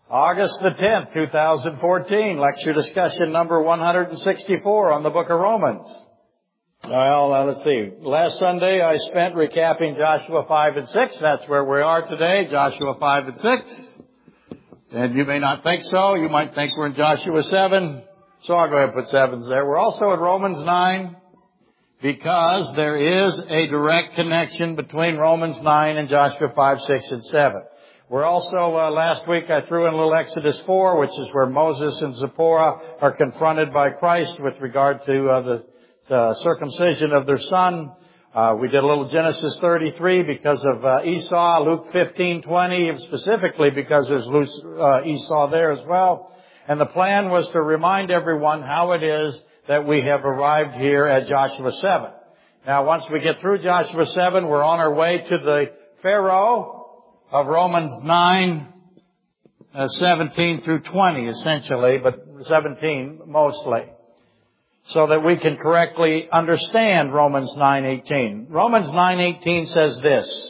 August the 10th, 2014, lecture discussion number 164 on the book of Romans. Well, let's see. Last Sunday I spent recapping Joshua 5 and 6. That's where we are today, Joshua 5 and 6. And you may not think so. You might think we're in Joshua 7. So I'll go ahead and put 7s there. We're also in Romans 9 because there is a direct connection between Romans 9 and Joshua 5, 6, and 7. We're also, last week I threw in a little Exodus 4, which is where Moses and Zipporah are confronted by Christ with regard to the circumcision of their son. We did a little Genesis 33 because of Esau, Luke 15:20, specifically because there's Esau there as well. And the plan was to remind everyone how it is that we have arrived here at Joshua 7. Now, once we get through Joshua 7, we're on our way to the Pharaoh of Romans 9, 17 through 20, essentially, but 17 mostly, so that we can correctly understand Romans 9:18. Romans 9:18 says this: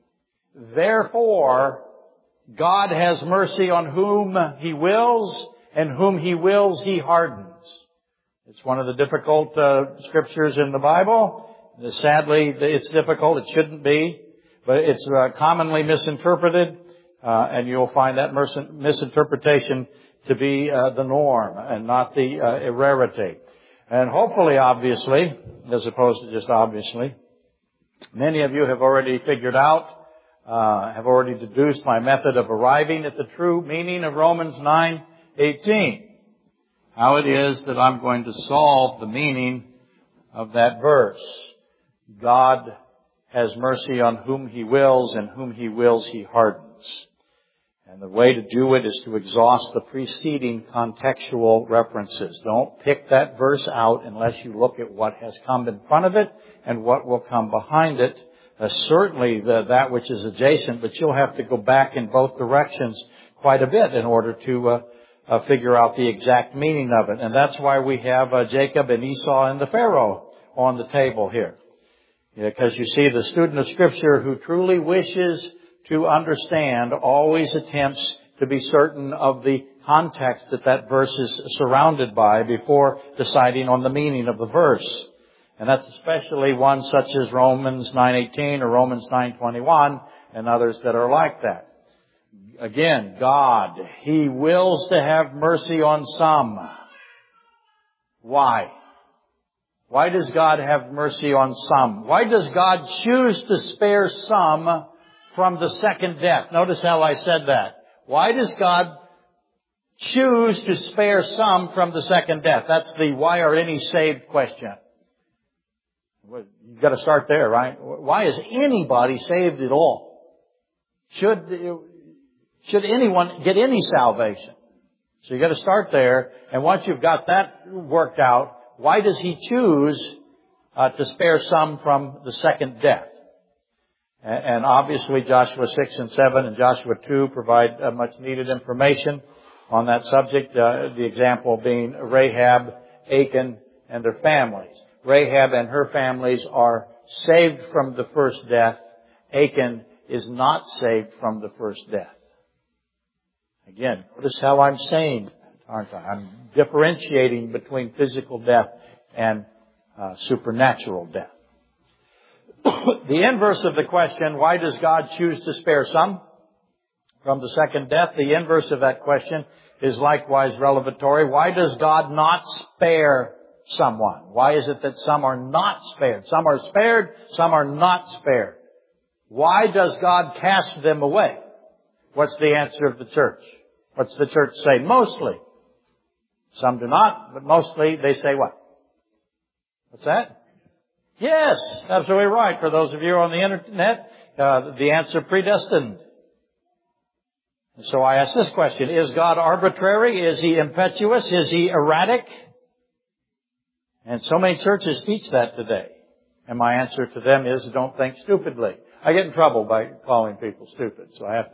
Therefore, God has mercy on whom He wills, and whom He wills He hardens. It's one of the difficult scriptures in the Bible. Sadly, it's difficult. It shouldn't be. But it's commonly misinterpreted, and you'll find that misinterpretation to be the norm and not the rarity. And hopefully, obviously, as opposed to just obviously, many of you have already figured out, have already deduced my method of arriving at the true meaning of Romans 9:18. How it is that I'm going to solve the meaning of that verse. God has mercy on whom He wills, and whom He wills He hardens. And the way to do it is to exhaust the preceding contextual references. Don't pick that verse out unless you look at what has come in front of it and what will come behind it. Certainly that which is adjacent, but you'll have to go back in both directions quite a bit in order to figure out the exact meaning of it. And that's why we have Jacob and Esau and the Pharaoh on the table here. Because you see, the student of Scripture who truly wishes to understand always attempts to be certain of the context that verse is surrounded by before deciding on the meaning of the verse. And that's especially one such as Romans 9:18 or Romans 9:21 and others that are like that. Again, God, He wills to have mercy on some. Why? Why does God have mercy on some? Why does God choose to spare some from the second death? Notice how I said that. Why does God choose to spare some from the second death? That's the why are any saved question. You've got to start there, right? Why is anybody saved at all? Should anyone get any salvation? So you've got to start there. And once you've got that worked out, why does He choose to spare some from the second death? And obviously Joshua 6 and 7 and Joshua 2 provide much needed information on that subject. The example being Rahab, Achan, and their families. Rahab and her families are saved from the first death. Achan is not saved from the first death. Again, notice how I'm saying, aren't I? I'm differentiating between physical death and supernatural death. The inverse of the question, why does God choose to spare some from the second death? The inverse of that question is likewise revelatory. Why does God not spare someone? Why is it that some are not spared? Some are spared, some are not spared. Why does God cast them away? What's the answer of the church? What's the church say? Mostly. Some do not, but mostly they say what? What's that? Yes, absolutely right. For those of you on the internet, the answer predestined. And so I ask this question, is God arbitrary? Is He impetuous? Is He erratic? And so many churches teach that today. And my answer to them is, don't think stupidly. I get in trouble by calling people stupid, so I have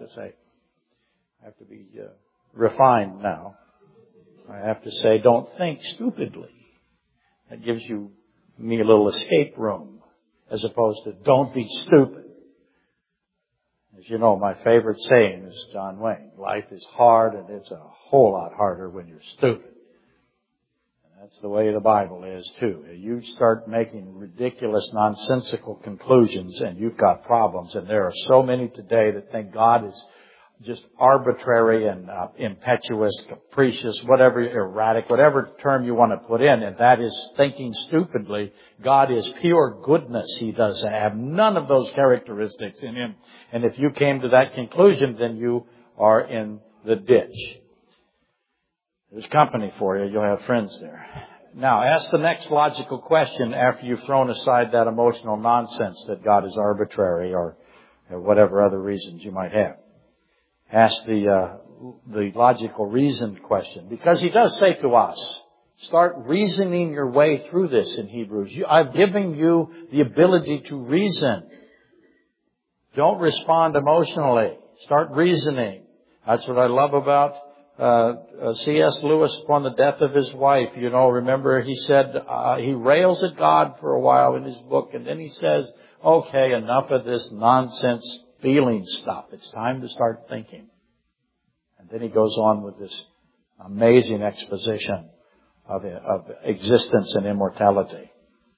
to be refined now. I have to say, don't think stupidly. That gives me a little escape room, as opposed to don't be stupid. As you know, my favorite saying is John Wayne. Life is hard, and it's a whole lot harder when you're stupid. And that's the way the Bible is, too. You start making ridiculous, nonsensical conclusions, and you've got problems. And there are so many today that think God is just arbitrary and impetuous, capricious, whatever, erratic, whatever term you want to put in, and that is thinking stupidly. God is pure goodness. He does have none of those characteristics in Him. And if you came to that conclusion, then you are in the ditch. There's company for you. You'll have friends there. Now, ask the next logical question after you've thrown aside that emotional nonsense that God is arbitrary or whatever other reasons you might have. Ask the logical reasoned question. Because He does say to us, start reasoning your way through this in Hebrews. I've given you the ability to reason. Don't respond emotionally. Start reasoning. That's what I love about C.S. Lewis upon the death of his wife. You know, remember he said, he rails at God for a while in his book, and then he says, okay, enough of this nonsense feeling stuff. It's time to start thinking. And then he goes on with this amazing exposition of existence and immortality.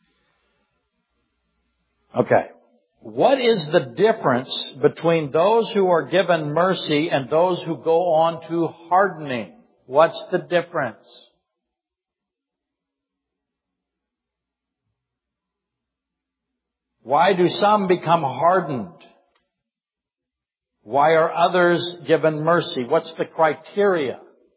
Okay. What is the difference between those who are given mercy and those who go on to hardening? What's the difference? Why do some become hardened? Why are others given mercy? What's the criteria?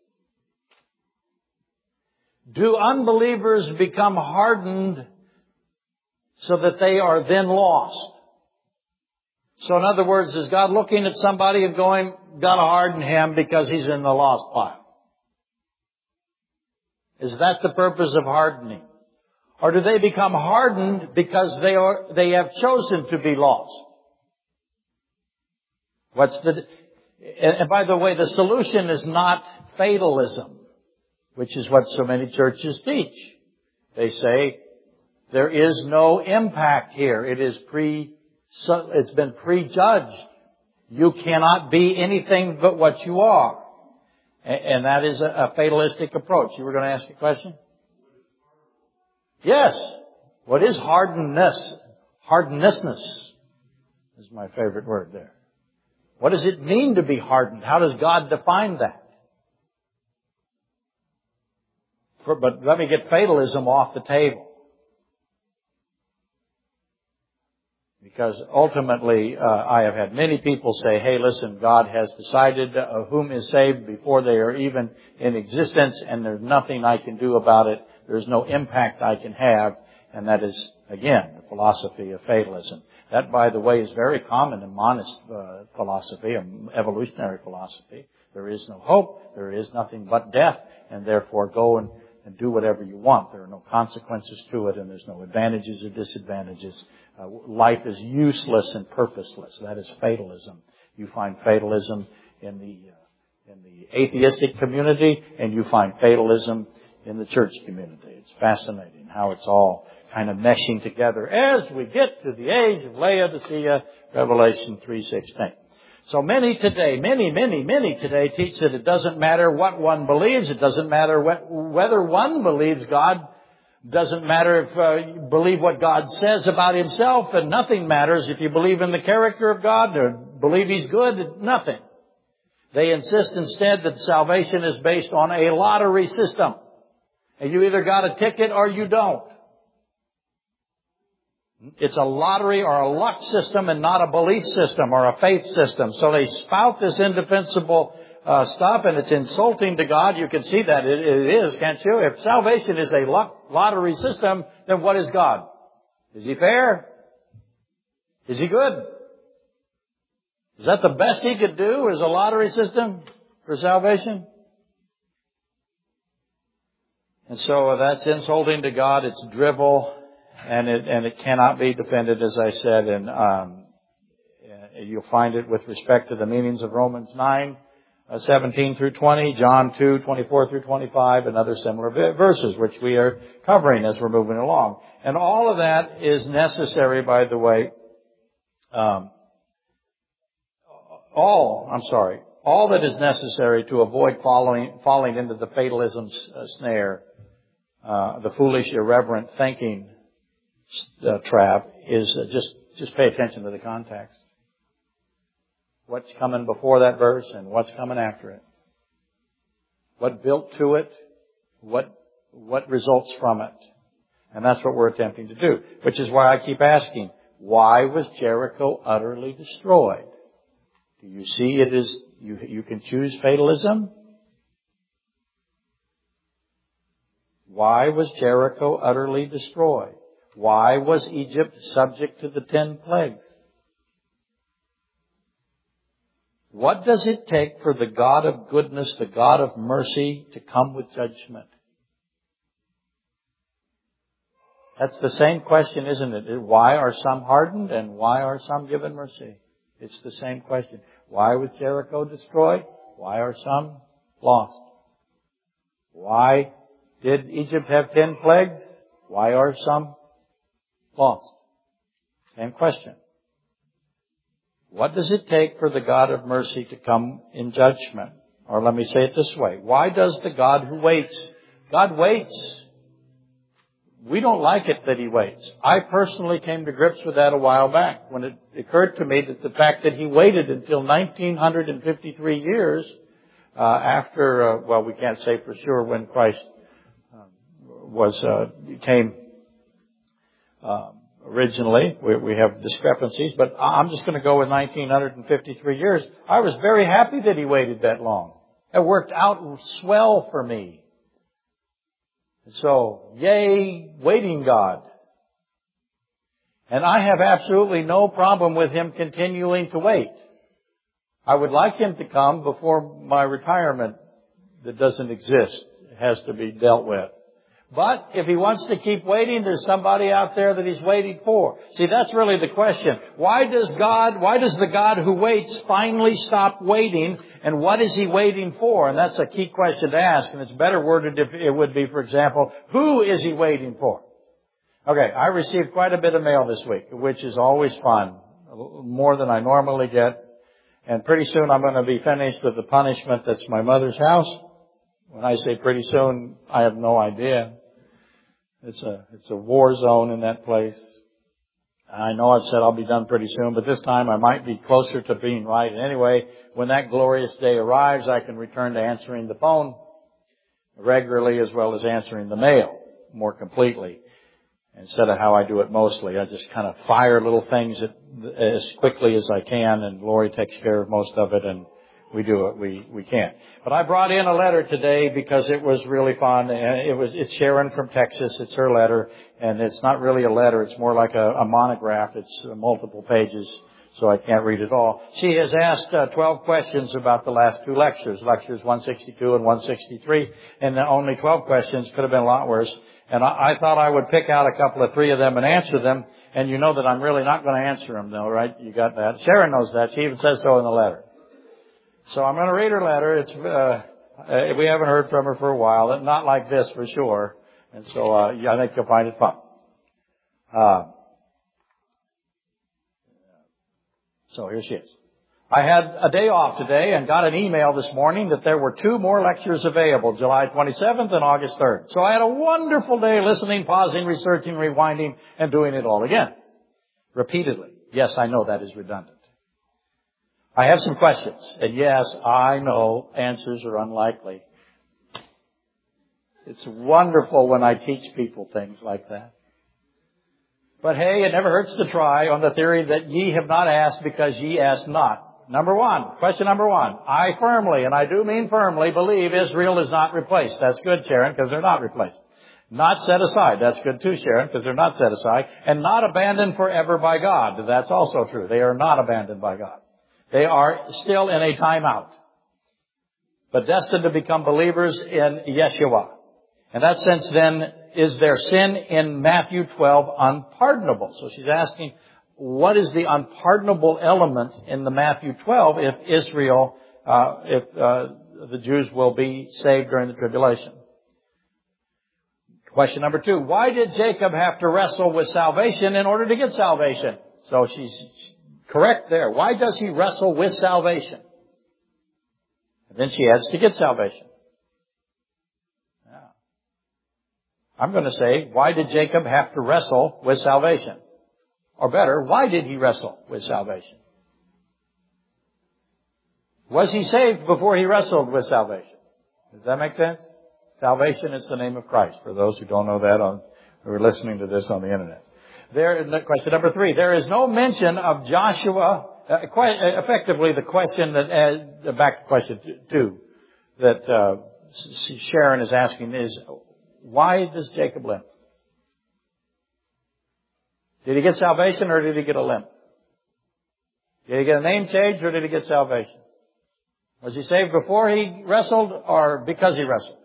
Do unbelievers become hardened so that they are then lost? So in other words, is God looking at somebody and going, gotta harden him because he's in the lost pile? Is that the purpose of hardening? Or do they become hardened because they have chosen to be lost? And by the way, the solution is not fatalism, which is what so many churches teach. They say there is no impact here. It's been prejudged. You cannot be anything but what you are. And that is a fatalistic approach. You were going to ask a question? Yes. What is hardness? Hardnessness is my favorite word there. What does it mean to be hardened? How does God define that? But let me get fatalism off the table. Because ultimately, I have had many people say, hey, listen, God has decided whom is saved before they are even in existence, and there's nothing I can do about it. There's no impact I can have. And that is, again, the philosophy of fatalism. That, by the way, is very common in monist philosophy, evolutionary philosophy. There is no hope. There is nothing but death. And therefore, go and do whatever you want. There are no consequences to it, and there's no advantages or disadvantages. Life is useless and purposeless. That is fatalism. You find fatalism in the atheistic community, and you find fatalism in the church community. It's fascinating how it's all kind of meshing together as we get to the age of Laodicea, Revelation 3:16. So many today teach that it doesn't matter what one believes. It doesn't matter whether one believes God. It doesn't matter if you believe what God says about Himself, and nothing matters if you believe in the character of God or believe He's good. Nothing. They insist instead that salvation is based on a lottery system. And you either got a ticket or you don't. It's a lottery or a luck system and not a belief system or a faith system. So they spout this indefensible stuff, and it's insulting to God. You can see that it is, can't you? If salvation is a lottery system, then what is God? Is He fair? Is He good? Is that the best He could do, is a lottery system for salvation? And so that's insulting to God. It's drivel, and it cannot be defended, as I said. And you'll find it with respect to the meanings of Romans 9:17 through 20, John 2:24 through 25, and other similar verses, which we are covering as we're moving along. And all of that is necessary, by the way. all that is necessary to avoid falling into the fatalism snare, the foolish, irreverent thinking trap, is just pay attention to the context. What's coming before that verse and what's coming after it. What built to it, what results from it. And that's what we're attempting to do. Which is why I keep asking, why was Jericho utterly destroyed? Do you see it as, you can choose fatalism? Why was Jericho utterly destroyed? Why was Egypt subject to the 10 plagues? What does it take for the God of goodness, the God of mercy, to come with judgment? That's the same question, isn't it? Why are some hardened and why are some given mercy? It's the same question. Why was Jericho destroyed? Why are some lost? Why did Egypt have 10 plagues? Why are some lost? Same question. What does it take for the God of mercy to come in judgment? Or let me say it this way. Why does the God who waits? God waits. We don't like it that He waits. I personally came to grips with that a while back when it occurred to me that the fact that He waited until 1953 years after, we can't say for sure when Christ came originally. We have discrepancies, but I'm just going to go with 1953 years. I was very happy that He waited that long. It worked out swell for me. So, yay, waiting God. And I have absolutely no problem with Him continuing to wait. I would like Him to come before my retirement that doesn't exist. It has to be dealt with. But if He wants to keep waiting, there's somebody out there that He's waiting for. See, that's really the question. Why does the God who waits finally stop waiting? And what is He waiting for? And that's a key question to ask. And it's better worded if it would be, for example, who is He waiting for? Okay, I received quite a bit of mail this week, which is always fun. More than I normally get. And pretty soon I'm going to be finished with the punishment that's my mother's house. When I say pretty soon, I have no idea. It's a war zone in that place. I know I've said I'll be done pretty soon, but this time I might be closer to being right. And anyway, when that glorious day arrives, I can return to answering the phone regularly as well as answering the mail more completely. Instead of how I do it mostly, I just kind of fire little things as quickly as I can, and Lori takes care of most of it, and we do it. We can't. But I brought in a letter today because it was really fun. It's Sharon from Texas. It's her letter. And it's not really a letter. It's more like a monograph. It's multiple pages, so I can't read it all. She has asked 12 questions about the last two lectures 162 and 163. And only 12 questions. Could have been a lot worse. And I thought I would pick out a couple of three of them and answer them. And you know that I'm really not going to answer them, though, right? You got that. Sharon knows that. She even says so in the letter. So I'm going to read her letter. We haven't heard from her for a while. Not like this for sure. And so I think you'll find it fun. So here she is. I had a day off today and got an email this morning that there were 2 more lectures available, July 27th and August 3rd. So I had a wonderful day listening, pausing, researching, rewinding, and doing it all again. Repeatedly. Yes, I know that is redundant. I have some questions. And yes, I know answers are unlikely. It's wonderful when I teach people things like that. But hey, it never hurts to try on the theory that ye have not asked because ye ask not. Question number one. I firmly, and I do mean firmly, believe Israel is not replaced. That's good, Sharon, because they're not replaced. Not set aside. That's good too, Sharon, because they're not set aside. And not abandoned forever by God. That's also true. They are not abandoned by God. They are still in a timeout, but destined to become believers in Yeshua. In that sense, then, is their sin in Matthew 12 unpardonable? So she's asking, what is the unpardonable element in the Matthew 12 if Israel, the Jews will be saved during the tribulation? Question number 2, why did Jacob have to wrestle with salvation in order to get salvation? So she's Correct there. Why does he wrestle with salvation? And then she adds to get salvation. Yeah. I'm going to say, why did Jacob have to wrestle with salvation? Or better, why did he wrestle with salvation? Was he saved before he wrestled with salvation? Does that make sense? Salvation is the name of Christ, for those who don't know that who are listening to this on the internet. Question number 3. There is no mention of Joshua. Effectively, the question that, back to question 2, that Sharon is asking is, why does Jacob limp? Did he get salvation or did he get a limp? Did he get a name change or did he get salvation? Was he saved before he wrestled or because he wrestled?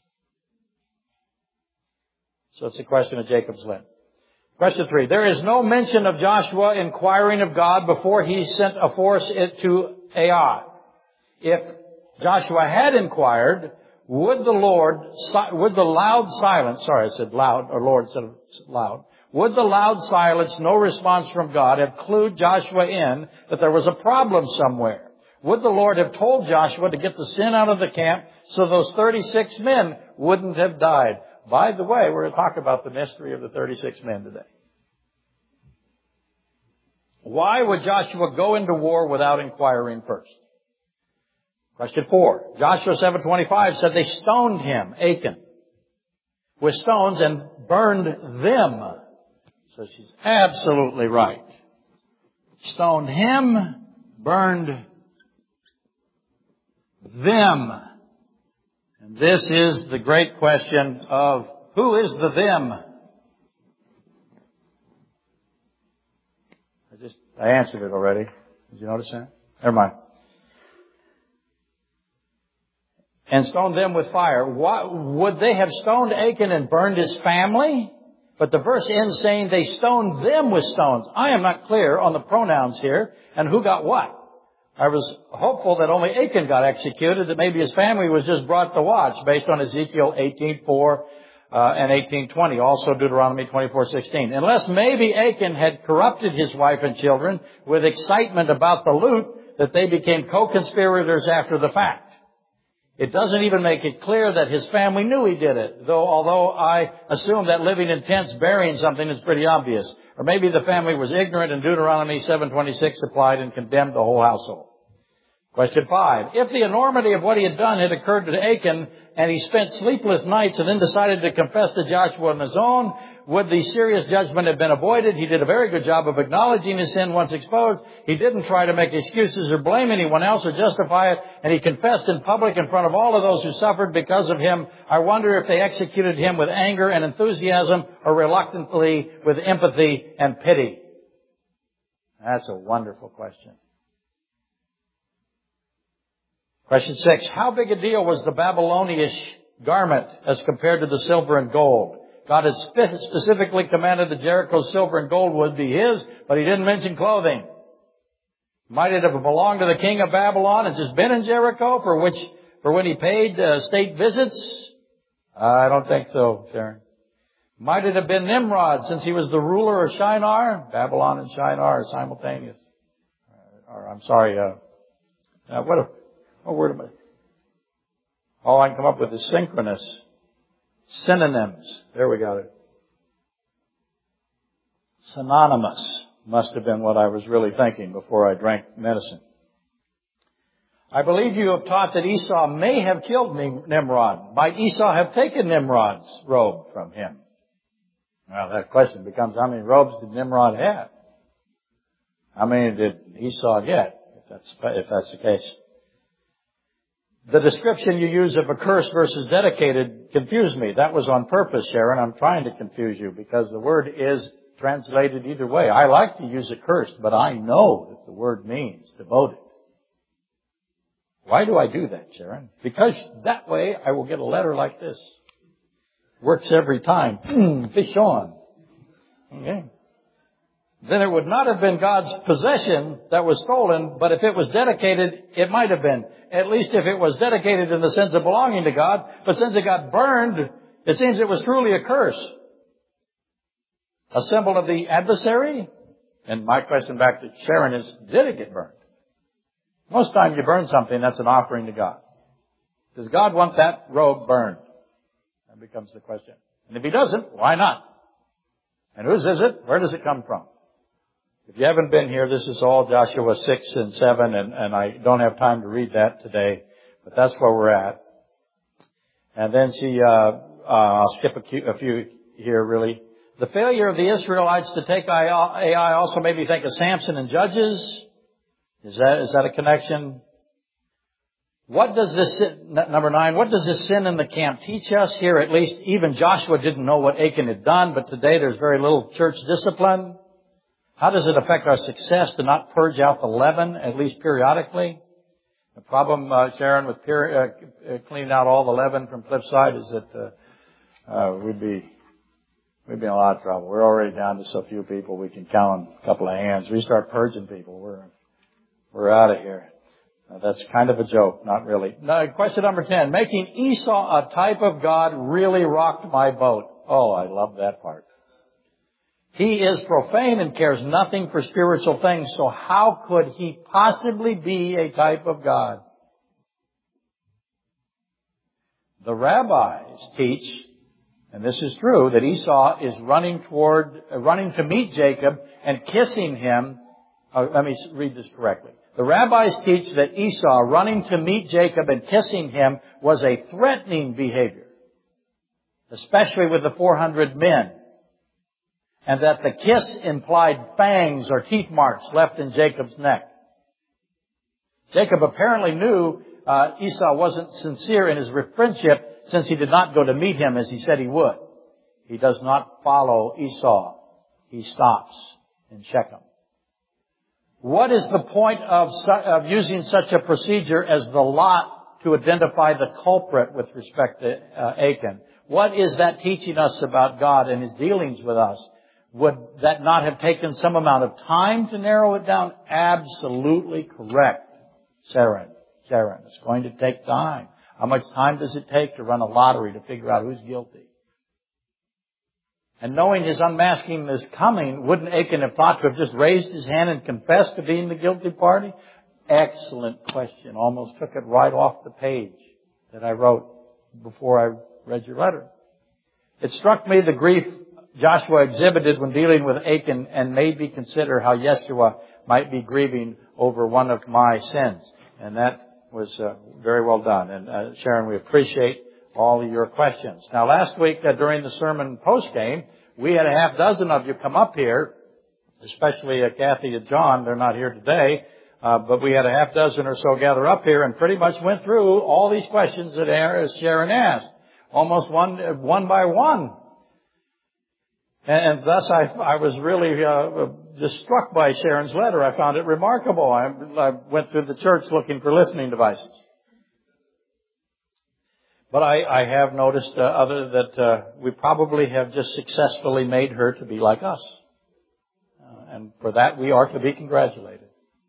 So it's a question of Jacob's limp. Question 3. There is no mention of Joshua inquiring of God before he sent a force to Ai. If Joshua had inquired, would the loud silence, sorry, I said loud, or Lord instead of loud, would the loud silence, no response from God, have clued Joshua in that there was a problem somewhere? Would the Lord have told Joshua to get the sin out of the camp so those 36 men wouldn't have died? By the way, we're going to talk about the mystery of the 36 men today. Why would Joshua go into war without inquiring first? Question 4. Joshua 7:25 said they stoned him, Achan, with stones and burned them. So she's absolutely right. Stoned him, burned them. And this is the great question of who is the them? I answered it already. Did you notice that? Never mind. And stoned them with fire. Would they have stoned Achan and burned his family? But the verse ends saying they stoned them with stones. I am not clear on the pronouns here and who got what. I was hopeful that only Achan got executed, that maybe his family was just brought to watch based on Ezekiel 18:4 and 18:20, also Deuteronomy 24:16. Unless maybe Achan had corrupted his wife and children with excitement about the loot, that they became co-conspirators after the fact. It doesn't even make it clear that his family knew he did it, although I assume that living in tents burying something is pretty obvious. Or maybe the family was ignorant and Deuteronomy 7:26 applied and condemned the whole household. Question 5. If the enormity of what he had done had occurred to Achan and he spent sleepless nights and then decided to confess to Joshua on his own, would the serious judgment have been avoided? He did a very good job of acknowledging his sin once exposed. He didn't try to make excuses or blame anyone else or justify it, and he confessed in public in front of all of those who suffered because of him. I wonder if they executed him with anger and enthusiasm or reluctantly with empathy and pity. That's a wonderful question. Question 6. How big a deal was the Babylonish garment as compared to the silver and gold? God had specifically commanded that Jericho's silver and gold would be his, but he didn't mention clothing. Might it have belonged to the king of Babylon and just been in Jericho for when he paid state visits? I don't think so, Sharon. Might it have been Nimrod since he was the ruler of Shinar? Babylon and Shinar are simultaneous. What word am I? All I can come up with is synchronous. Synonyms. There we got it. Synonymous must have been what I was really thinking before I drank medicine. I believe you have taught that Esau may have killed Nimrod. Might Esau have taken Nimrod's robe from him? Well, that question becomes, how many robes did Nimrod have? How many did Esau get, if that's the case? The description you use of accursed versus dedicated confused me. That was on purpose, Sharon. I'm trying to confuse you because the word is translated either way. I like to use accursed, but I know that the word means devoted. Why do I do that, Sharon? Because that way I will get a letter like this. Works every time. Fish on. Okay. Then it would not have been God's possession that was stolen, but if it was dedicated, it might have been. At least if it was dedicated in the sense of belonging to God. But since it got burned, it seems it was truly a curse. A symbol of the adversary? And my question back to Sharon is, did it get burned? Most time you burn something, that's an offering to God. Does God want that robe burned? That becomes the question. And if He doesn't, why not? And whose is it? Where does it come from? If you haven't been here, this is all Joshua 6 and 7, and I don't have time to read that today, but that's where we're at. And then I'll skip a few here really. The failure of the Israelites to take Ai also made me think of Samson and Judges. Is that a connection? What does this, number 9, what does this sin in the camp teach us here? At least even Joshua didn't know what Achan had done, but today there's very little church discipline. How does it affect our success to not purge out the leaven, at least periodically? The problem, Sharon, with cleaning out all the leaven from Cliffside is that we'd be in a lot of trouble. We're already down to so few people we can count on a couple of hands. We start purging people, we're out of here. That's kind of a joke, not really. Now, question number 10. Making Esau a type of God really rocked my boat. Oh, I love that part. He is profane and cares nothing for spiritual things, so how could he possibly be a type of God? The rabbis teach, and this is true, that Esau is running to meet Jacob and kissing him. Let me read this correctly. The rabbis teach that Esau running to meet Jacob and kissing him was a threatening behavior, especially with the 400 men. And that the kiss implied fangs or teeth marks left in Jacob's neck. Jacob apparently knew Esau wasn't sincere in his friendship since he did not go to meet him as he said he would. He does not follow Esau. He stops in Shechem. What is the point of using such a procedure as the lot to identify the culprit with respect to Achan? What is that teaching us about God and His dealings with us? Would that not have taken some amount of time to narrow it down? Absolutely correct, Sharon. It's going to take time. How much time does it take to run a lottery to figure out who's guilty? And knowing his unmasking is coming, wouldn't Achan have thought to have just raised his hand and confessed to being the guilty party? Excellent question. Almost took it right off the page that I wrote before I read your letter. It struck me the grief Joshua exhibited when dealing with Achan and made me consider how Yeshua might be grieving over one of my sins. And that was very well done. And Sharon, we appreciate all of your questions. Now, last week during the sermon post-game, we had a half dozen of you come up here, especially Kathy and John. They're not here today. But we had a half dozen or so gather up here and pretty much went through all these questions that Sharon asked, almost one by one. And thus I was really just struck by Sharon's letter. I found it remarkable. I went through the church looking for listening devices. But I have noticed that we probably have just successfully made her to be like us. And for that we are to be congratulated.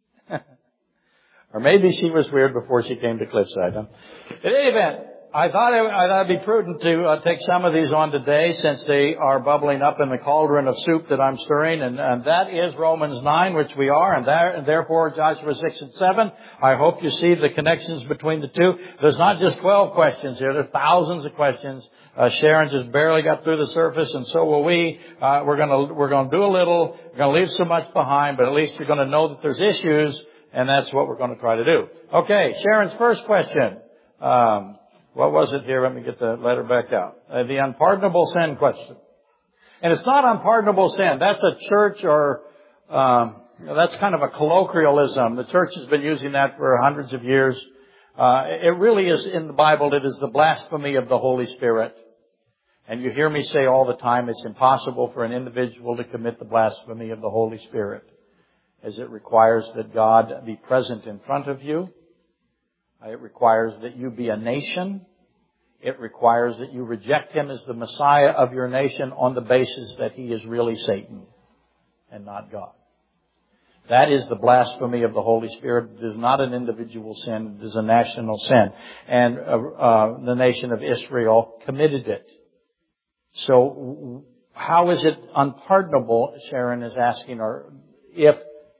Or maybe she was weird before she came to Cliffside. In any event, I thought it'd be prudent to take some of these on today since they are bubbling up in the cauldron of soup that I'm stirring, and that is Romans 9, which we are, and therefore Joshua 6 and 7. I hope you see the connections between the two. There's not just 12 questions here. There's thousands of questions. Sharon just barely got through the surface, and so will we. We're gonna do a little. We're gonna leave so much behind, but at least you're gonna know that there's issues, and that's what we're gonna try to do. Okay, Sharon's first question. What was it here? Let me get the letter back out. The unpardonable sin question. And it's not unpardonable sin. That's a church or, that's kind of a colloquialism. The church has been using that for hundreds of years. It really is in the Bible. It is the blasphemy of the Holy Spirit. And you hear me say all the time, it's impossible for an individual to commit the blasphemy of the Holy Spirit, as it requires that God be present in front of you. It requires that you be a nation. It requires that you reject Him as the Messiah of your nation on the basis that He is really Satan and not God. That is the blasphemy of the Holy Spirit. It is not an individual sin. It is a national sin. And the nation of Israel committed it. So how is it unpardonable, Sharon is asking, or if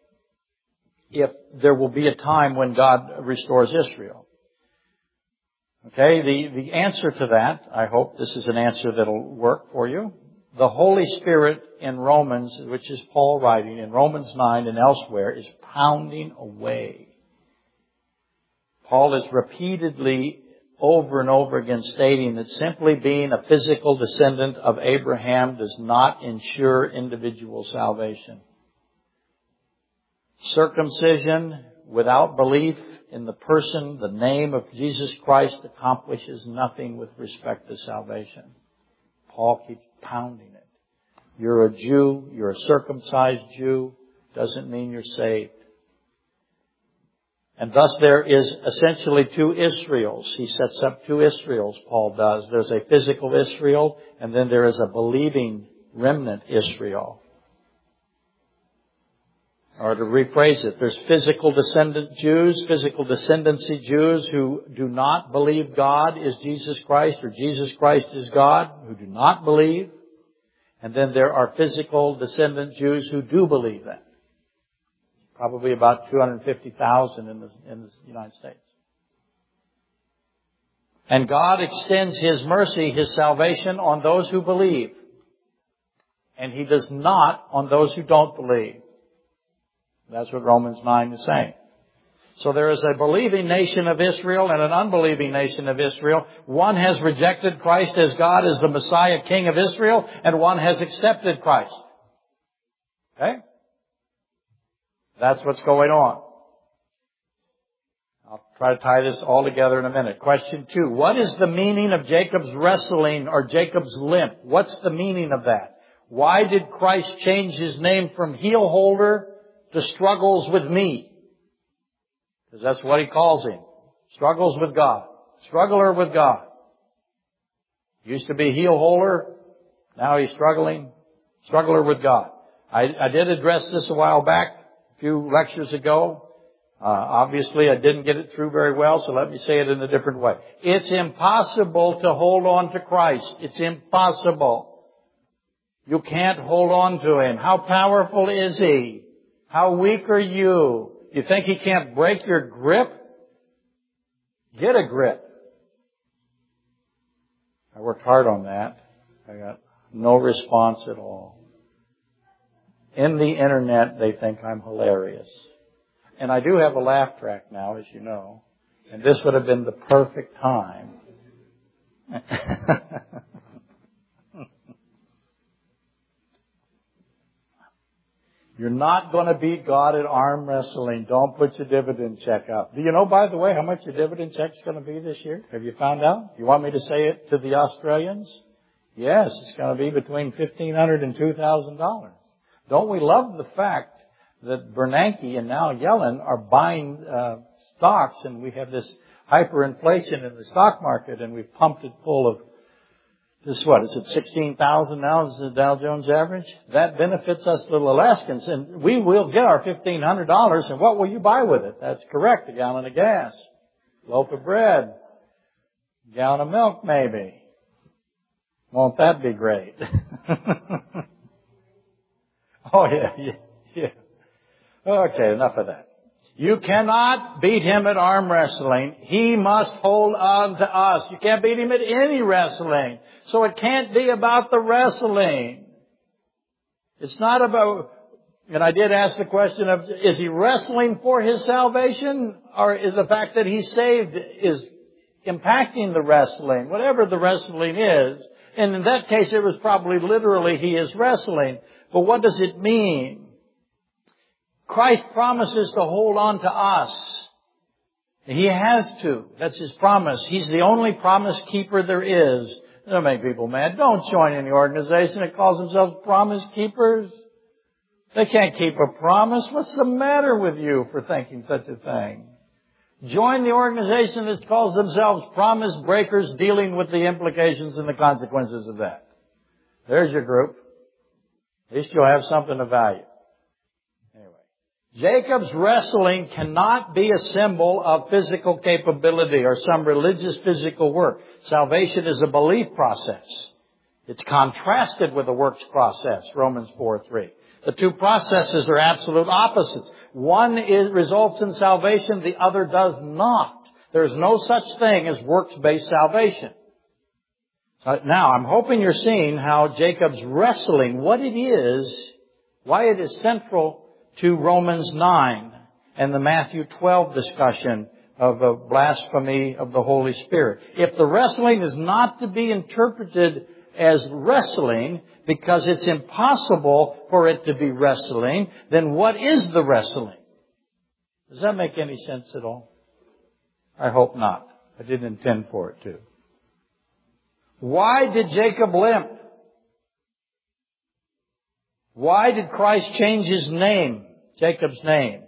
there will be a time when God restores Israel. Okay, the answer to that, I hope this is an answer that'll work for you. The Holy Spirit in Romans, which is Paul writing in Romans 9 and elsewhere, is pounding away. Paul is repeatedly over and over again stating that simply being a physical descendant of Abraham does not ensure individual salvation. Circumcision without belief in the person, the name of Jesus Christ accomplishes nothing with respect to salvation. Paul keeps pounding it. You're a Jew, you're a circumcised Jew, doesn't mean you're saved. And thus there is essentially two Israels. He sets up two Israels, Paul does. There's a physical Israel, and then there is a believing remnant Israel. Or to rephrase it, there's physical descendant Jews, physical descendancy Jews who do not believe God is Jesus Christ or Jesus Christ is God, who do not believe. And then there are physical descendant Jews who do believe that. Probably about 250,000 in the United States. And God extends His mercy, His salvation on those who believe. And He does not on those who don't believe. That's what Romans 9 is saying. So there is a believing nation of Israel and an unbelieving nation of Israel. One has rejected Christ as God, as the Messiah, King of Israel, and one has accepted Christ. Okay? That's what's going on. I'll try to tie this all together in a minute. Question 2. What is the meaning of Jacob's wrestling or Jacob's limp? What's the meaning of that? Why did Christ change His name from heel holder to struggles with me? Because that's what He calls him. Struggles with God. Struggler with God. Used to be heel holder. Now he's struggler with God. I did address this a while back, a few lectures ago. Obviously I didn't get it through very well, so let me say it in a different way. It's impossible to hold on to Christ. It's impossible. You can't hold on to Him. How powerful is He? How weak are you? You think He can't break your grip? Get a grip. I worked hard on that. I got no response at all. In the internet, they think I'm hilarious. And I do have a laugh track now, as you know. And this would have been the perfect time. You're not going to beat God at arm wrestling. Don't put your dividend check up. Do you know, by the way, how much your dividend check's going to be this year? Have you found out? You want me to say it to the Australians? Yes, it's going to be between $1,500 and $2,000. Don't we love the fact that Bernanke and now Yellen are buying stocks, and we have this hyperinflation in the stock market, and we've pumped it full of this, what, is it 16,000 now? Is the Dow Jones average? That benefits us little Alaskans. And we will get our $1,500. And what will you buy with it? That's correct. A gallon of gas. Loaf of bread. A gallon of milk, maybe. Won't that be great? Oh, yeah. Okay, enough of that. You cannot beat Him at arm wrestling. He must hold on to us. You can't beat Him at any wrestling. So it can't be about the wrestling. It's not about, and I did ask the question of, is He wrestling for His salvation? Or is the fact that He's saved is impacting the wrestling? Whatever the wrestling is. And in that case, it was probably literally He is wrestling. But what does it mean? Christ promises to hold on to us. He has to. That's His promise. He's the only promise keeper there is. That'll make people mad. Don't join any organization that calls themselves promise keepers. They can't keep a promise. What's the matter with you for thinking such a thing? Join the organization that calls themselves promise breakers, dealing with the implications and the consequences of that. There's your group. At least you'll have something of value. Jacob's wrestling cannot be a symbol of physical capability or some religious physical work. Salvation is a belief process. It's contrasted with a works process, Romans 4:3. The two processes are absolute opposites. One results in salvation, the other does not. There's no such thing as works-based salvation. Now, I'm hoping you're seeing how Jacob's wrestling, what it is, why it is central to Romans 9 and the Matthew 12 discussion of a blasphemy of the Holy Spirit. If the wrestling is not to be interpreted as wrestling because it's impossible for it to be wrestling, then what is the wrestling? Does that make any sense at all? I hope not. I didn't intend for it to. Why did Jacob limp? Why did Christ change his name, Jacob's name?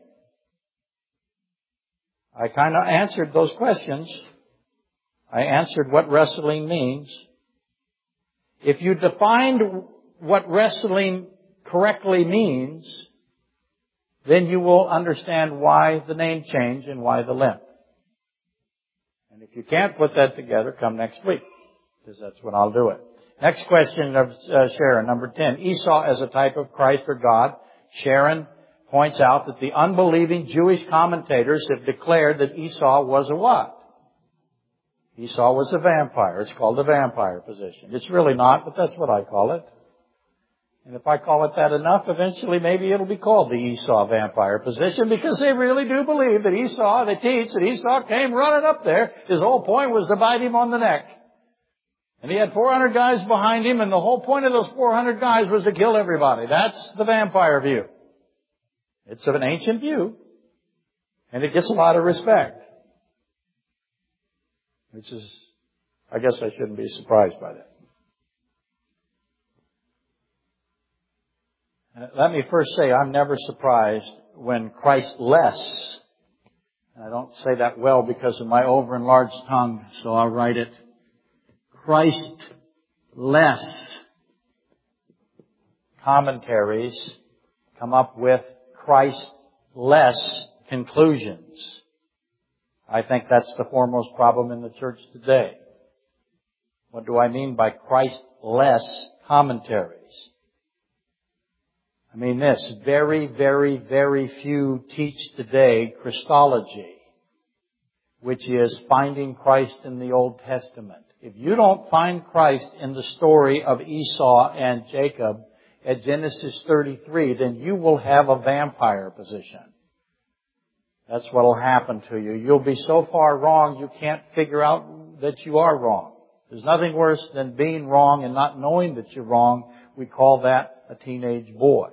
I kind of answered those questions. I answered what wrestling means. If you defined what wrestling correctly means, then you will understand why the name change and why the limp. And if you can't put that together, come next week, because that's when I'll do it. Next question of Sharon, number 10. Esau as a type of Christ or God. Sharon points out that the unbelieving Jewish commentators have declared that Esau was a what? Esau was a vampire. It's called the vampire position. It's really not, but that's what I call it. And if I call it that enough, eventually maybe it'll be called the Esau vampire position, because they really do believe that Esau, they teach that Esau came running up there. His whole point was to bite him on the neck. And he had 400 guys behind him, and the whole point of those 400 guys was to kill everybody. That's the vampire view. It's an ancient view, and it gets a lot of respect. Which is, I guess I shouldn't be surprised by that. Let me first say, I'm never surprised when Christ-less, I don't say that well because of my over-enlarged tongue, so I'll write it, Christ-less commentaries come up with Christ-less conclusions. I think that's the foremost problem in the church today. What do I mean by Christ-less commentaries? I mean this, very, very, very few teach today Christology, which is finding Christ in the Old Testament. If you don't find Christ in the story of Esau and Jacob at Genesis 33, then you will have a vampire position. That's what will happen to you. You'll be so far wrong you can't figure out that you are wrong. There's nothing worse than being wrong and not knowing that you're wrong. We call that a teenage boy.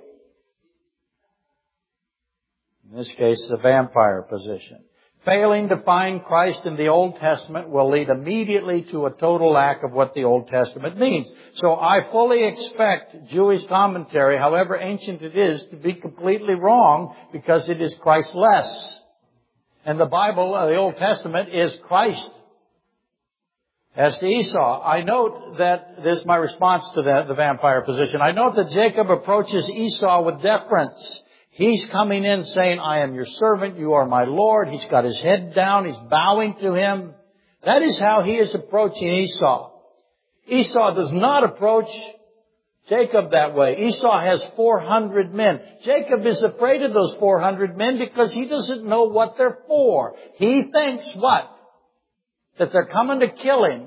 In this case, the vampire position. Failing to find Christ in the Old Testament will lead immediately to a total lack of what the Old Testament means. So I fully expect Jewish commentary, however ancient it is, to be completely wrong because it is Christless. And the Bible, the Old Testament, is Christ. As to Esau, I note that, this is my response to the vampire position, I note that Jacob approaches Esau with deference. He's coming in saying, I am your servant, you are my Lord. He's got his head down, he's bowing to him. That is how he is approaching Esau. Esau does not approach Jacob that way. Esau has 400 men. Jacob is afraid of those 400 men because he doesn't know what they're for. He thinks what? That they're coming to kill him.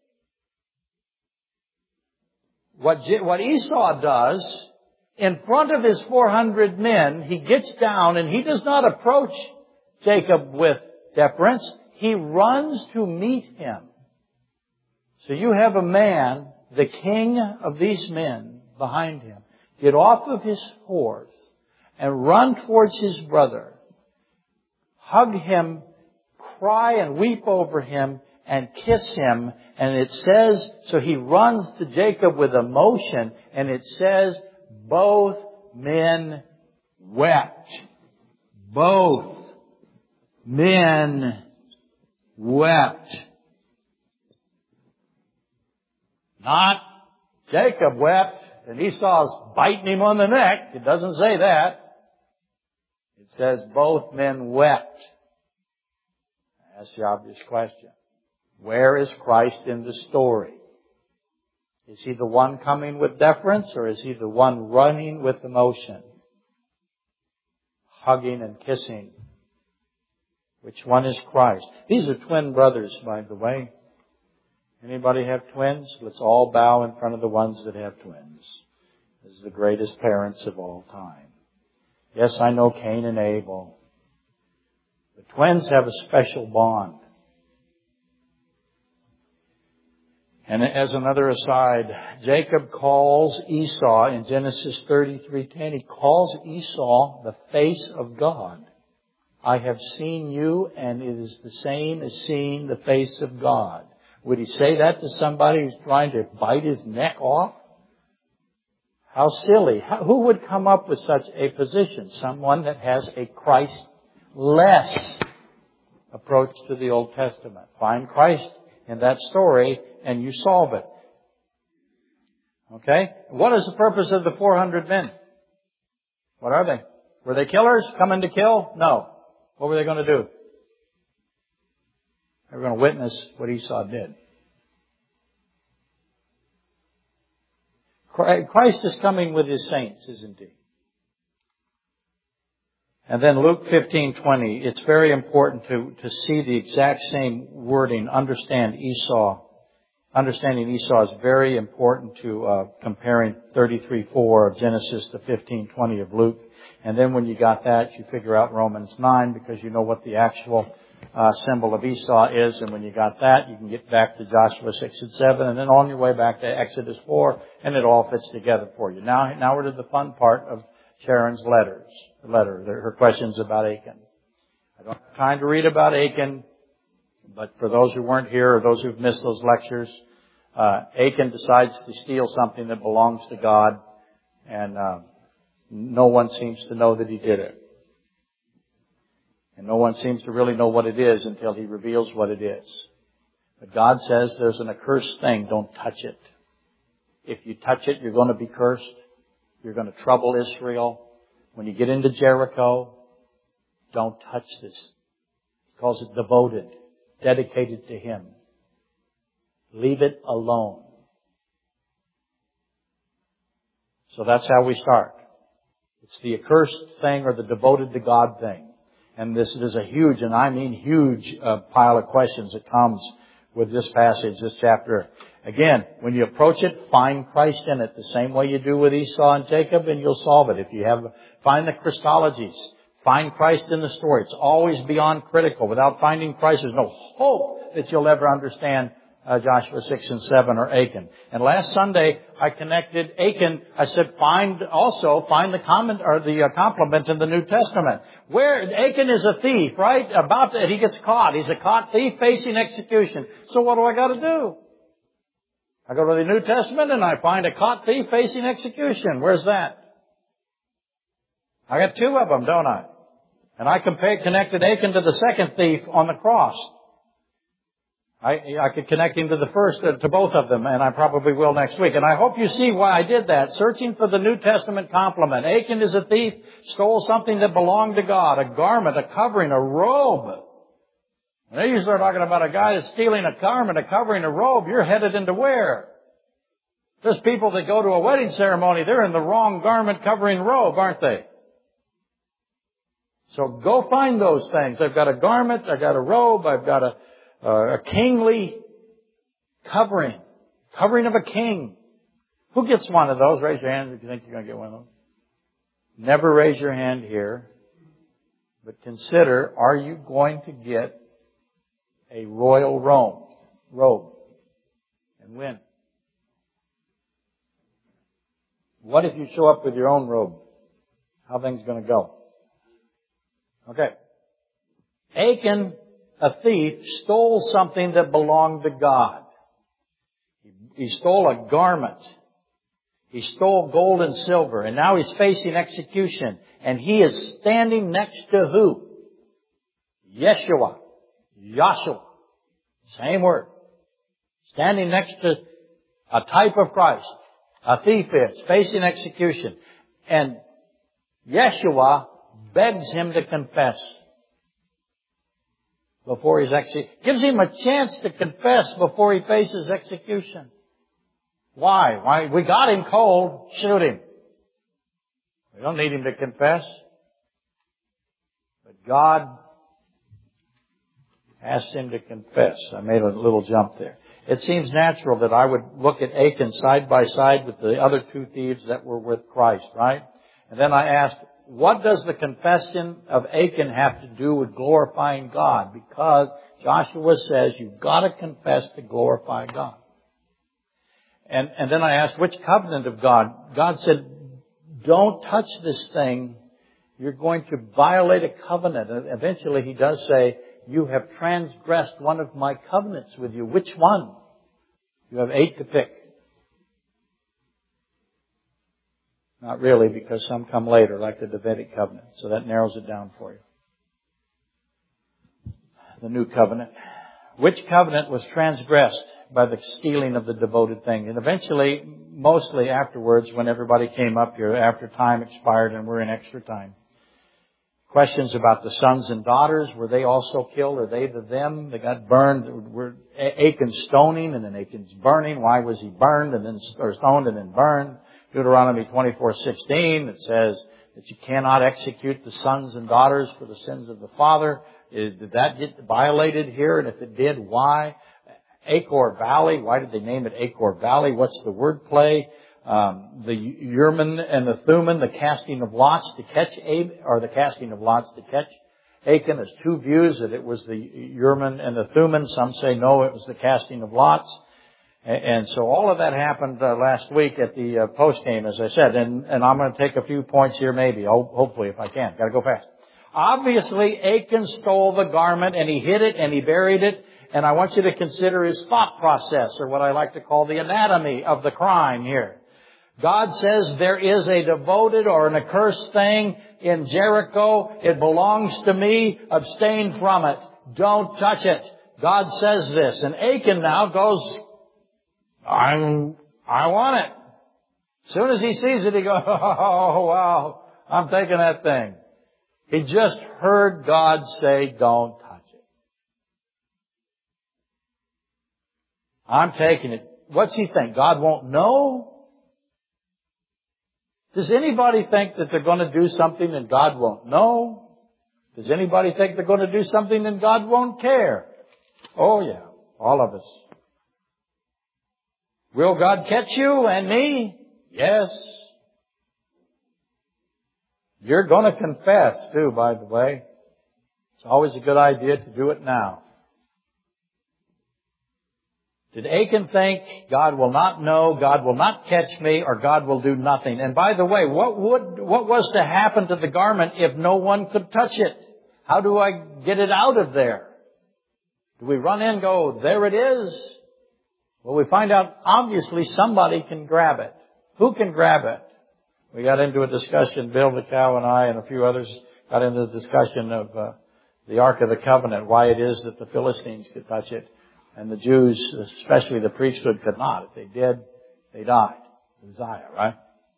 What Esau does, in front of his 400 men, he gets down and he does not approach Jacob with deference. He runs to meet him. So you have a man, the king of these men, behind him, get off of his horse and run towards his brother, hug him, cry and weep over him, and kiss him. And it says, so he runs to Jacob with emotion, and it says, both men wept. Both men wept. Not Jacob wept and Esau's biting him on the neck. It doesn't say that. It says both men wept. That's the obvious question. Where is Christ in the story? Is he the one coming with deference, or is he the one running with emotion? hugging and kissing. Which one is Christ? These are twin brothers, by the way. Anybody have twins? Let's all bow in front of the ones that have twins. As the greatest parents of all time. Yes, I know Cain and Abel. The twins have a special bond. And as another aside, Jacob calls Esau in Genesis 33:10, he calls Esau the face of God. I have seen you, and it is the same as seeing the face of God. Would he say that to somebody who's trying to bite his neck off? How silly. Who would come up with such a position? Someone that has a Christ-less approach to the Old Testament. Find Christ in that story and you solve it. Okay? What is the purpose of the 400 men? What are they? Were they killers coming to kill? No. What were they going to do? They were going to witness what Esau did. Christ is coming with His saints, isn't He? And then Luke 15:20, it's very important to see the exact same wording, understand Esau. Understanding Esau is very important to comparing 33:4 of Genesis to 15:20 of Luke. And then when you got that, you figure out Romans 9 because you know what the actual symbol of Esau is. And when you got that, you can get back to Joshua 6 and 7 and then on your way back to Exodus 4 and it all fits together for you. Now we're to the fun part of Sharon's letter, her questions about Achan. I don't have time to read about Achan, but for those who weren't here or those who've missed those lectures, Achan decides to steal something that belongs to God, and no one seems to know that he did it. And no one seems to really know what it is until he reveals what it is. But God says there's an accursed thing, don't touch it. If you touch it, you're going to be cursed. You're going to trouble Israel. When you get into Jericho, don't touch this. He calls it devoted, dedicated to Him. Leave it alone. So that's how we start. It's the accursed thing or the devoted to God thing. And this is a huge, and I mean huge, pile of questions that comes with this passage, this chapter. Again, when you approach it, find Christ in it the same way you do with Esau and Jacob, and you'll solve it. If you find the Christologies, find Christ in the story. It's always beyond critical. Without finding Christ, there's no hope that you'll ever understand Joshua 6 and 7 or Achan. And last Sunday, I connected Achan. I said, find the comment or the compliment in the New Testament. Where Achan is a thief, right? He gets caught. He's a caught thief facing execution. So what do I got to do? I go to the New Testament and I find a caught thief facing execution. Where's that? I got two of them, don't I? And I connected Achan to the second thief on the cross. I could connect him to the first, to both of them, and I probably will next week. And I hope you see why I did that. Searching for the New Testament complement. Achan is a thief, stole something that belonged to God. A garment, a covering, a robe. When you start talking about a guy that's stealing a garment, a covering, a robe, you're headed into where? There's people that go to a wedding ceremony, they're in the wrong garment, covering, robe, aren't they? So go find those things. I've got a garment, I've got a robe, I've got a kingly covering of a king. Who gets one of those? Raise your hand if you think you're going to get one of those. Never raise your hand here, but consider, are you going to get a royal robe? And when? What if you show up with your own robe? How are things going to go? Okay. Achan, a thief, stole something that belonged to God. He stole a garment. He stole gold and silver. And now he's facing execution. And he is standing next to who? Yeshua. Yahshua. Same word. Standing next to a type of Christ. A thief is facing execution. And Yeshua begs him to confess before he's gives him a chance to confess before he faces execution. Why? We got him cold. Shoot him. We don't need him to confess. God asked him to confess. I made a little jump there. It seems natural that I would look at Achan side by side with the other two thieves that were with Christ, right? And then I asked, what does the confession of Achan have to do with glorifying God? Because Joshua says you've got to confess to glorify God. And then I asked, which covenant of God? God said, don't touch this thing. You're going to violate a covenant. And eventually he does say, you have transgressed one of my covenants with you. Which one? You have 8 to pick. Not really, because some come later, like the Davidic covenant. So that narrows it down for you. The new covenant. Which covenant was transgressed by the stealing of the devoted thing? And eventually, mostly afterwards, when everybody came up here, after time expired and we're in extra time. Questions about the sons and daughters. Were they also killed? Are they the them? They got burned. Were Achan stoning and then Achan's burning? Why was he burned and then or stoned and then burned? Deuteronomy 24:16, it says that you cannot execute the sons and daughters for the sins of the father. Did that get violated here? And if it did, why? Achor Valley. Why did they name it Achor Valley? What's the wordplay? The Urim and the Thummim, the casting of lots to catch the casting of lots to catch Achan. There's two views, that it was the Urim and the Thummim. Some say no, it was the casting of lots. And so all of that happened last week at the post game, as I said. And I'm going to take a few points here, maybe, hopefully, if I can. Got to go fast. Obviously, Achan stole the garment and he hid it and he buried it. And I want you to consider his thought process, or what I like to call the anatomy of the crime here. God says there is a devoted or an accursed thing in Jericho. It belongs to me. Abstain from it. Don't touch it. God says this. And Achan now goes, I want it. As soon as he sees it, he goes, oh, wow, I'm taking that thing. He just heard God say, don't touch it. I'm taking it. What's he think? God won't know? Does anybody think that they're going to do something and God won't know? Does anybody think they're going to do something and God won't care? Oh yeah, all of us. Will God catch you and me? Yes. You're going to confess too, by the way. It's always a good idea to do it now. Did Achan think God will not know, God will not catch me, or God will do nothing? And by the way, what was to happen to the garment if no one could touch it? How do I get it out of there? Do we run in and go, there it is? Well, we find out obviously somebody can grab it. Who can grab it? We got into a discussion, Bill DeCow and I and a few others got into the discussion of the Ark of the Covenant, why it is that the Philistines could touch it. And the Jews, especially the priesthood, could not. If they did, they died. Uzziah, right?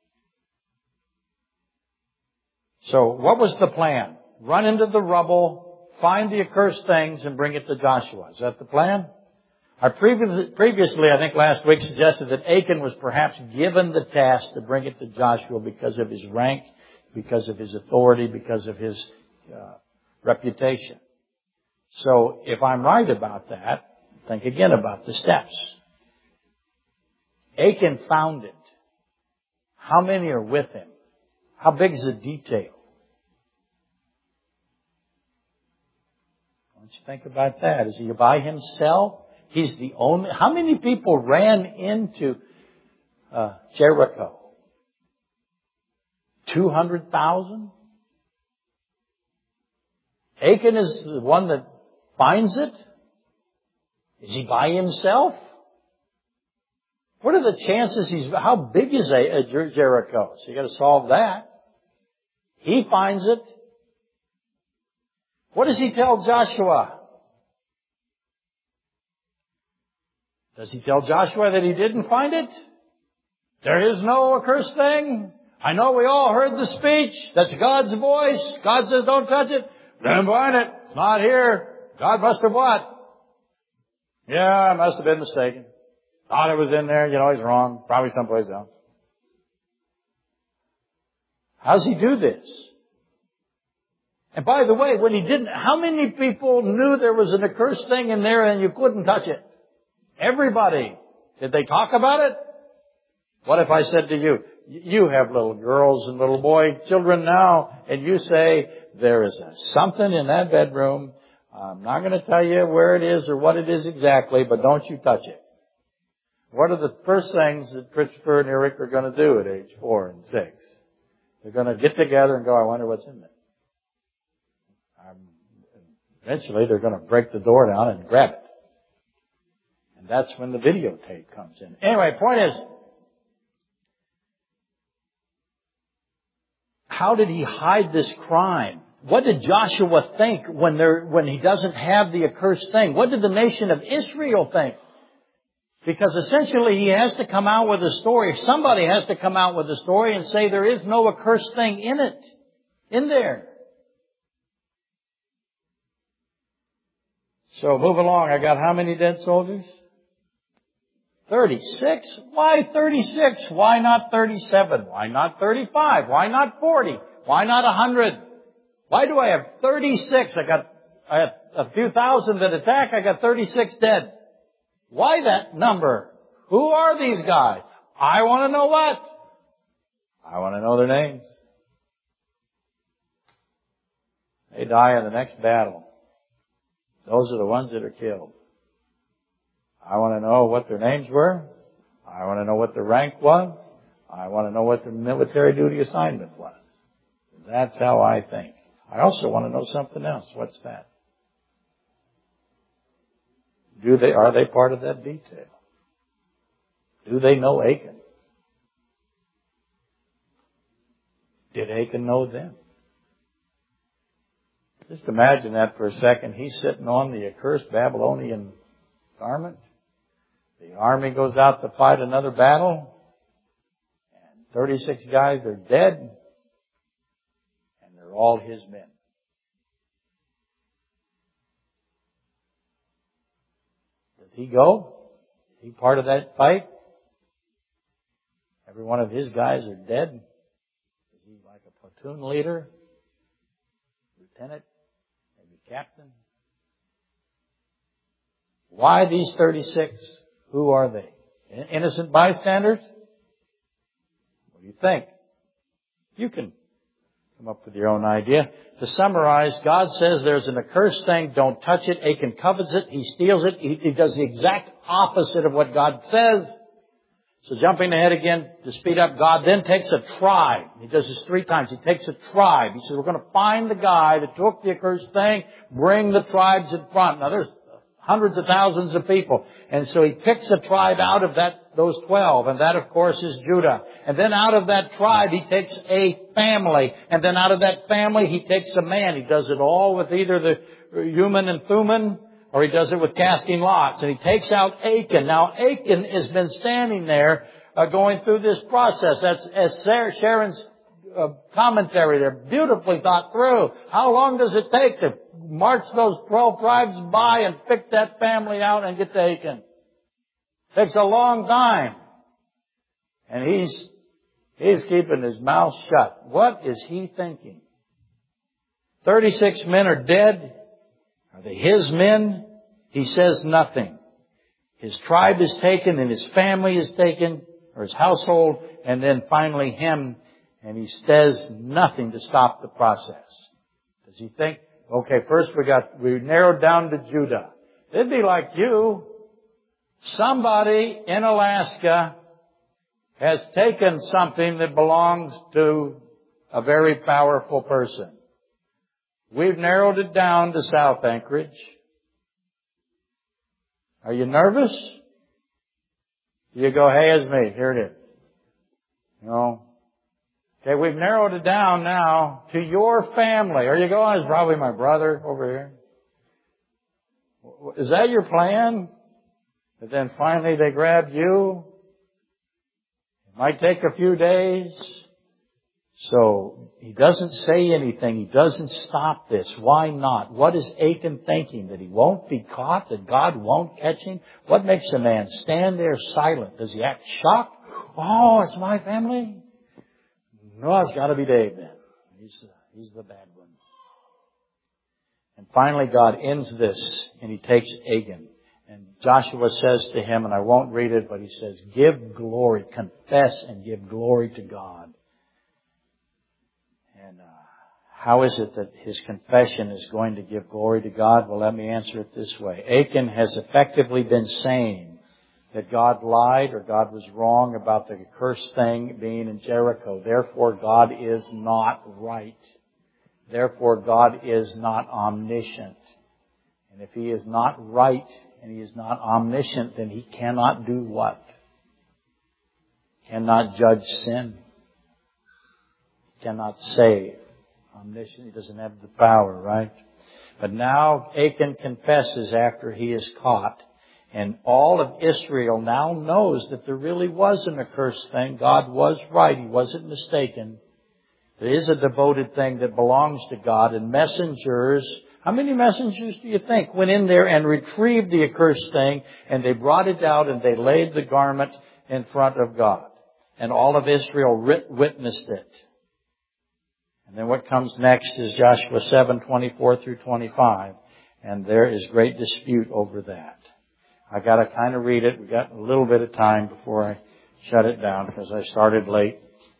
So what was the plan? Run into the rubble, find the accursed things, and bring it to Joshua. Is that the plan? I previously, I think last week, suggested that Achan was perhaps given the task to bring it to Joshua because of his rank, because of his authority, because of his reputation. So if I'm right about that, think again about the steps. Achan found it. How many are with him? How big is the detail? Why don't you think about that? Is he by himself? He's the only... How many people ran into Jericho? 200,000? Achan is the one that finds it? Is he by himself? What are the chances how big is Jericho? So you got to solve that. He finds it. What does he tell Joshua? Does he tell Joshua that he didn't find it? There is no accursed thing. I know we all heard the speech. That's God's voice. God says don't touch it. Didn't find it. It's not here. God must have what? Yeah, I must have been mistaken. Thought it was in there. He's wrong. Probably someplace else. How does he do this? And by the way, when he didn't, how many people knew there was an accursed thing in there and you couldn't touch it? Everybody. Did they talk about it? What if I said to you, you have little girls and little children now, and you say, there is something in that bedroom. I'm not going to tell you where it is or what it is exactly, but don't you touch it. What are the first things that Christopher and Eric are going to do at age 4 and 6? They're going to get together and go, I wonder what's in there. Eventually, they're going to break the door down and grab it. And that's when the videotape comes in. Anyway, point is, how did he hide this crime? What did Joshua think when he doesn't have the accursed thing? What did the nation of Israel think? Because essentially he has to come out with a story. Somebody has to come out with a story and say there is no accursed thing in there. So move along. I got how many dead soldiers? 36. Why 36? Why not 37? Why not 35? Why not 40? Why not 100? Why do I have 36? I had a few thousand that attack. I got 36 dead. Why that number? Who are these guys? I want to know what? I want to know their names. They die in the next battle. Those are the ones that are killed. I want to know what their names were. I want to know what their rank was. I want to know what their military duty assignment was. That's how I think. I also want to know something else. What's that? Are they part of that detail? Do they know Achan? Did Achan know them? Just imagine that for a second. He's sitting on the accursed Babylonian garment. The army goes out to fight another battle. And 36 guys are dead. And they're all his men. Does he go? Is he part of that fight? Every one of his guys are dead. Is he like a platoon leader? Lieutenant? Maybe captain? Why these 36? Who are they? Innocent bystanders? What do you think? You can come up with your own idea. To summarize, God says there's an accursed thing. Don't touch it. Achan covets it. He steals it. He does the exact opposite of what God says. So jumping ahead again to speed up, God then takes a tribe. He does this 3 times. He takes a tribe. He says, we're going to find the guy that took the accursed thing, bring the tribes in front. Now there's hundreds of thousands of people. And so he picks a tribe out of those 12. And that, of course, is Judah. And then out of that tribe, he takes a family. And then out of that family, he takes a man. He does it all with either the Urim and Thummim, or he does it with casting lots. And he takes out Achan. Now, Achan has been standing there going through this process. That's as Sharon's commentary there beautifully thought through. How long does it take to march those 12 tribes by and pick that family out and get to Achan? Takes a long time. And he's keeping his mouth shut. What is he thinking? 36 men are dead. Are they his men? He says nothing. His tribe is taken and his family is taken, or his household, and then finally him, and he says nothing to stop the process. Does he think, okay, first we narrowed down to Judah. It'd be like you. Somebody in Alaska has taken something that belongs to a very powerful person. We've narrowed it down to South Anchorage. Are you nervous? You go, hey, it's me. Here it is. Okay, we've narrowed it down now to your family. Or you go, oh, it's probably my brother over here. Is that your plan? But then finally they grab you. It might take a few days. So he doesn't say anything. He doesn't stop this. Why not? What is Achan thinking? That he won't be caught? That God won't catch him? What makes a man stand there silent? Does he act shocked? Oh, it's my family? No, it's got to be Dave then. He's the bad one. And finally God ends this, and He takes Achan. And Joshua says to him, and I won't read it, but he says, give glory, confess and give glory to God. And how is it that his confession is going to give glory to God? Well, let me answer it this way. Achan has effectively been saying that God lied or God was wrong about the accursed thing being in Jericho. Therefore, God is not right. Therefore, God is not omniscient. And if He is not right and He is not omniscient, then He cannot do what? Cannot judge sin. Cannot save. Omniscient, He doesn't have the power, right? But now Achan confesses after he is caught. And all of Israel now knows that there really was an accursed thing. God was right. He wasn't mistaken. It is a devoted thing that belongs to God. And messengers, how many messengers do you think went in there and retrieved the accursed thing, and they brought it out and they laid the garment in front of God? And all of Israel witnessed it. And then what comes next is Joshua 7:24 through 25. And there is great dispute over that. I got to kind of read it. We've got a little bit of time before I shut it down because I started late.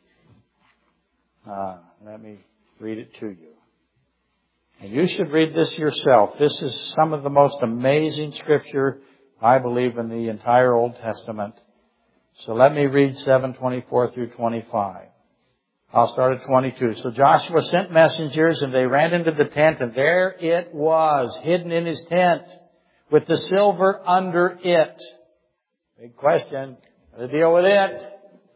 Let me read it to you. And you should read this yourself. This is some of the most amazing scripture, I believe, in the entire Old Testament. So let me read 7:24 through 25. I'll start at 22. So Joshua sent messengers, and they ran into the tent, and there it was, hidden in his tent, with the silver under it. Big question. How to deal with it?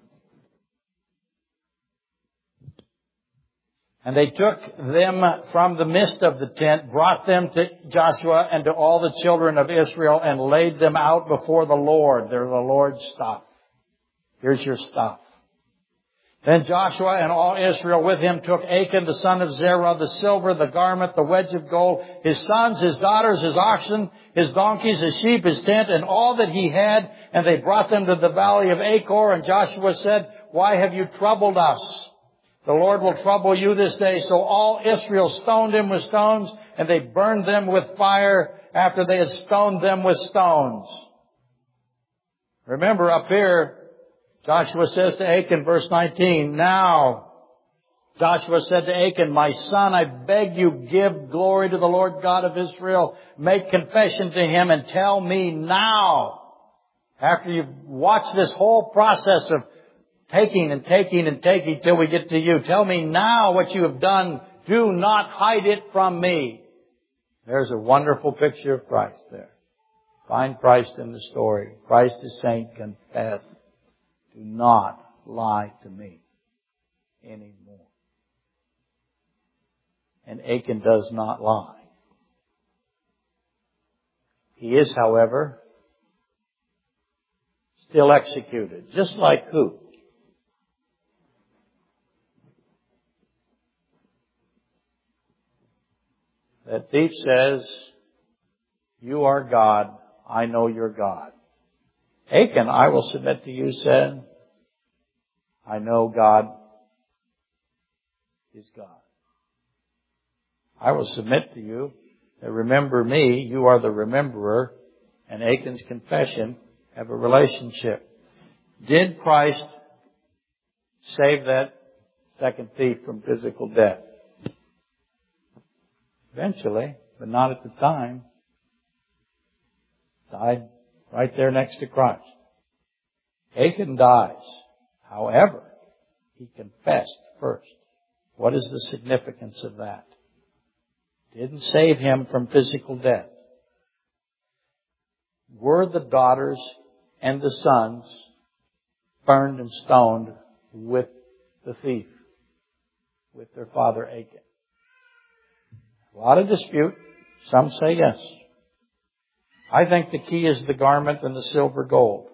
And they took them from the midst of the tent, brought them to Joshua and to all the children of Israel, and laid them out before the Lord. They're the Lord's stuff. Here's your stuff. Then Joshua and all Israel with him took Achan, the son of Zerah, the silver, the garment, the wedge of gold, his sons, his daughters, his oxen, his donkeys, his sheep, his tent, and all that he had, and they brought them to the valley of Achor. And Joshua said, why have you troubled us? The Lord will trouble you this day. So all Israel stoned him with stones, and they burned them with fire after they had stoned them with stones. Remember up here, Joshua says to Achan, verse 19, now Joshua said to Achan, my son, I beg you, give glory to the Lord God of Israel. Make confession to Him and tell me now, after you've watched this whole process of taking and taking and taking till we get to you, tell me now what you have done. Do not hide it from me. There's a wonderful picture of Christ there. Find Christ in the story. Christ is saying, confess. Do not lie to me anymore. And Achan does not lie. He is, however, still executed. Just like who? That thief says, you are God, I know you're God. Achan, I will submit to you, said, I know God is God. I will submit to you that remember me, you are the rememberer, and Achan's confession have a relationship. Did Christ save that second thief from physical death? Eventually, but not at the time. Died right there next to Christ. Achan dies. However, he confessed first. What is the significance of that? Didn't save him from physical death. Were the daughters and the sons burned and stoned with the thief, with their father Achan? A lot of dispute. Some say yes. I think the key is the garment and the silver gold.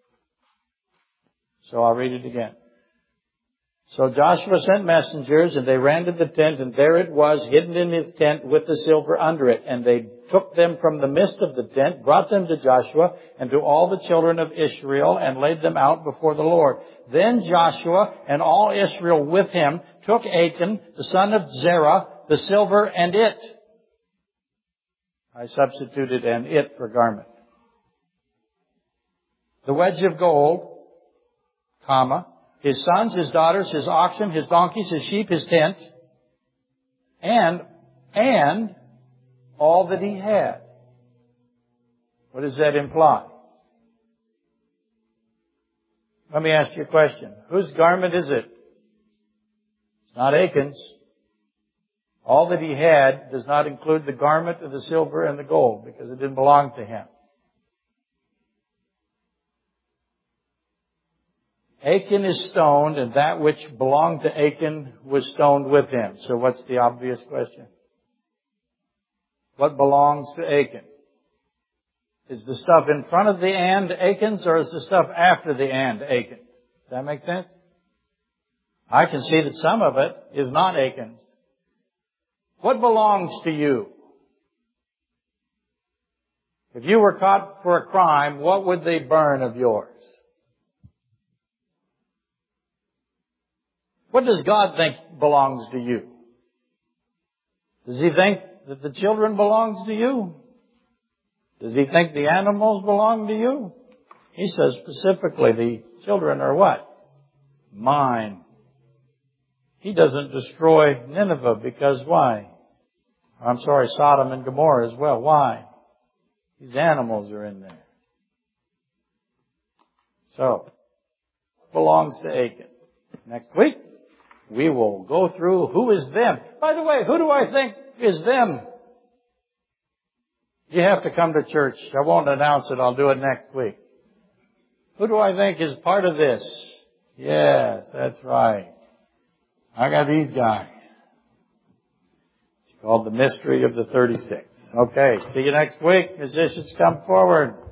So I'll read it again. So Joshua sent messengers, and they ran to the tent, and there it was, hidden in his tent with the silver under it. And they took them from the midst of the tent, brought them to Joshua and to all the children of Israel, and laid them out before the Lord. Then Joshua and all Israel with him took Achan, the son of Zerah, the silver and it. I substituted an it for garment. The wedge of gold, comma, his sons, his daughters, his oxen, his donkeys, his sheep, his tent, and all that he had. What does that imply? Let me ask you a question. Whose garment is it? It's not Achan's. All that he had does not include the garment of the silver and the gold because it didn't belong to him. Achan is stoned, and that which belonged to Achan was stoned with him. So what's the obvious question? What belongs to Achan? Is the stuff in front of the and Achan's, or is the stuff after the and Achan's? Does that make sense? I can see that some of it is not Achan's. What belongs to you? If you were caught for a crime, what would they burn of yours? What does God think belongs to you? Does He think that the children belongs to you? Does He think the animals belong to you? He says specifically the children are what? Mine. He doesn't destroy Nineveh because why? Sodom and Gomorrah as well. Why? These animals are in there. So, belongs to Achan. Next week, we will go through who is them. By the way, who do I think is them? You have to come to church. I won't announce it. I'll do it next week. Who do I think is part of this? Yes, that's right. I got these guys. It's called the mystery of the 36. Okay, see you next week. Musicians, come forward.